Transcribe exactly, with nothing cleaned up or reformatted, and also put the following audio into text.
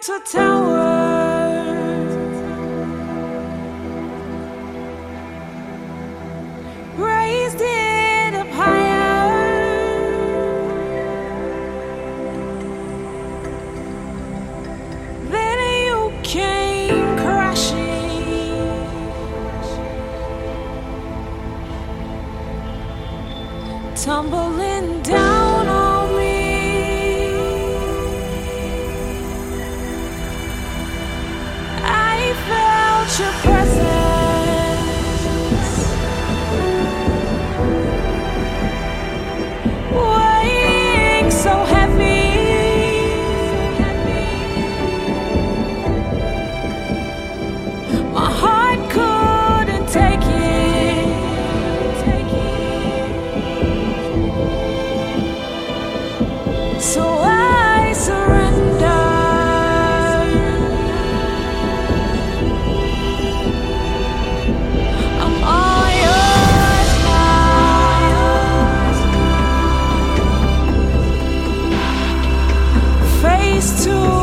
built a tower, raised it up higher, then you came crashing, tumbling down on me. I felt your presence, weighing so heavy. My heart couldn't take it. So I surrender. I'm all yours now. Face to